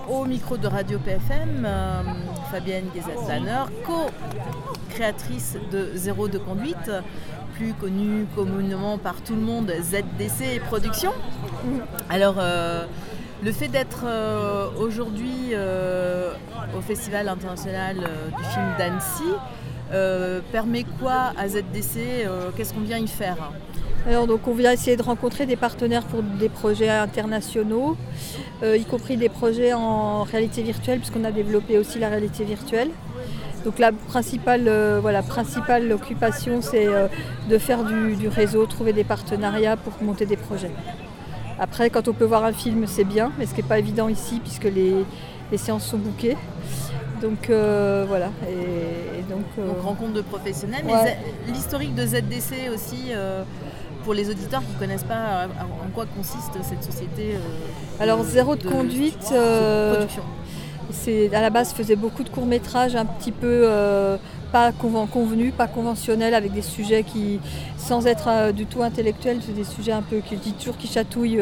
au micro de Radio PFM, Fabienne Guézat-Tanner, co-créatrice de Zéro de conduite, plus connue communément par tout le monde ZDC Productions. Alors, le fait d'être aujourd'hui au Festival international du film d'Annecy permet quoi à ZDC? Qu'est-ce qu'on vient y faire? Alors, donc, on vient essayer de rencontrer des partenaires pour des projets internationaux, y compris des projets en réalité virtuelle, puisqu'on a développé aussi la réalité virtuelle. Donc la principale occupation, c'est de faire du réseau, trouver des partenariats pour monter des projets. Après, quand on peut voir un film, c'est bien, mais ce qui n'est pas évident ici, puisque les séances sont bookées. Donc voilà. Donc rencontre de professionnels, ouais. Mais l'historique de ZDC aussi, pour les auditeurs qui ne connaissent pas en quoi consiste cette société. Alors Zéro de conduite, production. À la base faisait beaucoup de courts-métrages un petit peu pas convenus, pas conventionnels, avec des sujets qui, sans être du tout intellectuels, c'est des sujets un peu qui chatouillent,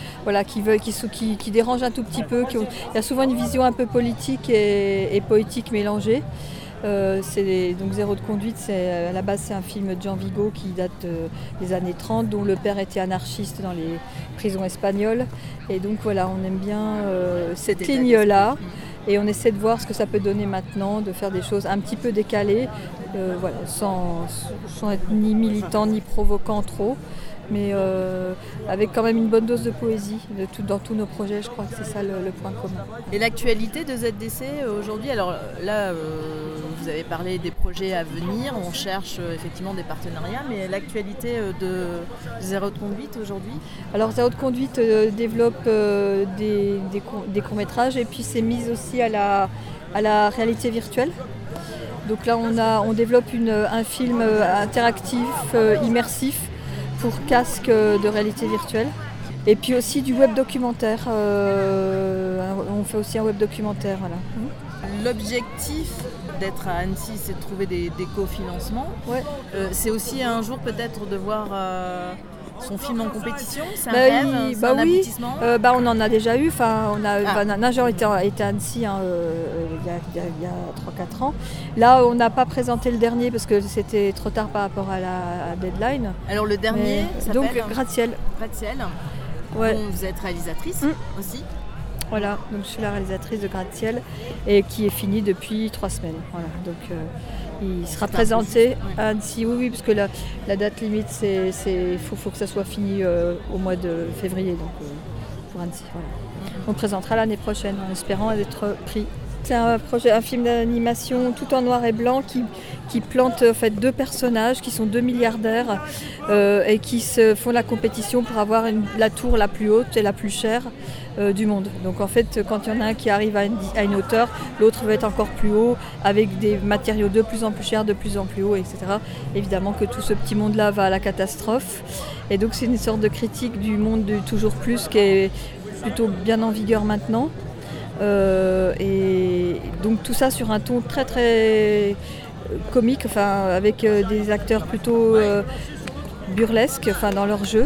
qui dérangent un tout petit peu. Il y a souvent une vision un peu politique et poétique mélangée. Donc Zéro de conduite, à la base c'est un film de Jean Vigo qui date des années 30, dont le père était anarchiste dans les prisons espagnoles. Et donc voilà, on aime bien cette ligne-là. Et on essaie de voir ce que ça peut donner maintenant, de faire des choses un petit peu décalées, sans être ni militant ni provoquant trop, mais avec quand même une bonne dose de poésie dans tous nos projets. Je crois que c'est ça le point commun. Et l'actualité de ZDC aujourd'hui, alors là, vous avez parlé des projets à venir, on cherche effectivement des partenariats, mais l'actualité de Zéro de conduite aujourd'hui? Alors Zéro de conduite développe des courts-métrages et puis c'est mise aussi à la réalité virtuelle. Donc là on développe un film interactif, immersif, pour casque de réalité virtuelle. Et puis aussi du web documentaire. On fait aussi un web documentaire. Voilà. L'objectif d'être à Annecy, c'est de trouver des cofinancements. Ouais. C'est aussi un jour peut-être de voir son film en compétition. C'est un rêve, c'est un aboutissement. On en a déjà eu. Nageur était à Annecy il y a 3-4 ans. Là, on n'a pas présenté le dernier parce que c'était trop tard par rapport à la deadline. Alors le dernier s'appelle donc Gratte-ciel. Gratte-ciel. Ouais. Bon, vous êtes réalisatrice aussi. Voilà, donc je suis la réalisatrice de Gratte-ciel et qui est fini depuis 3 semaines. Voilà, donc il sera présenté à Annecy. Oui, parce que la date limite, faut que ça soit fini au mois de février, donc pour Annecy. Voilà. On présentera l'année prochaine en espérant être pris. C'est un film d'animation tout en noir et blanc qui plante en fait 2 personnages qui sont 2 milliardaires et qui se font la compétition pour avoir la tour la plus haute et la plus chère du monde. Donc en fait, quand il y en a un qui arrive à une hauteur, l'autre va être encore plus haut avec des matériaux de plus en plus chers, de plus en plus haut, etc. Évidemment que tout ce petit monde-là va à la catastrophe. Et donc c'est une sorte de critique du monde du toujours plus qui est plutôt bien en vigueur maintenant. Et donc tout ça sur un ton très très comique, avec des acteurs plutôt burlesques, dans leur jeu,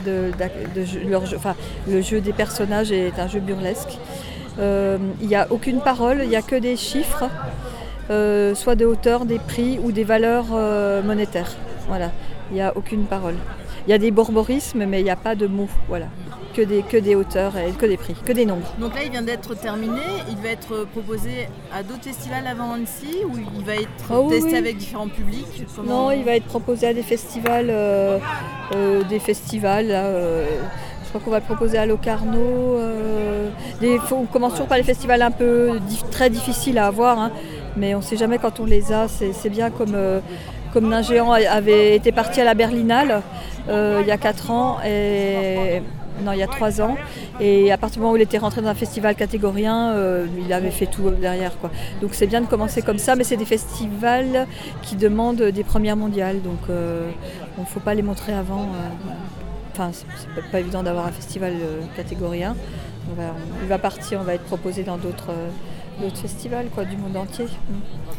le jeu des personnages est un jeu burlesque. Il n'y a aucune parole, il n'y a que des chiffres, soit de hauteur, des prix ou des valeurs monétaires. Voilà, il n'y a aucune parole. Il y a des borborismes, mais il n'y a pas de mots. Voilà. Que des hauteurs et que des prix, que des nombres. Donc là, il vient d'être terminé. Il va être proposé à d'autres festivals avant Annecy ou il va être testé avec différents publics? Non, il va être proposé à des festivals. Je crois qu'on va le proposer à Locarno. On commence toujours par les festivals un peu très difficiles à avoir, mais on ne sait jamais quand on les a. C'est bien comme Nain Géant avait été parti à la Berlinale il y a 4 ans. Il y a 3 ans, et à partir du moment où il était rentré dans un festival catégorie 1, il avait fait tout derrière, quoi. Donc c'est bien de commencer comme ça, mais c'est des festivals qui demandent des premières mondiales, donc il ne faut pas les montrer avant. C'est pas évident d'avoir un festival catégorie 1. Il va partir, on va être proposé dans d'autres festivals, du monde entier.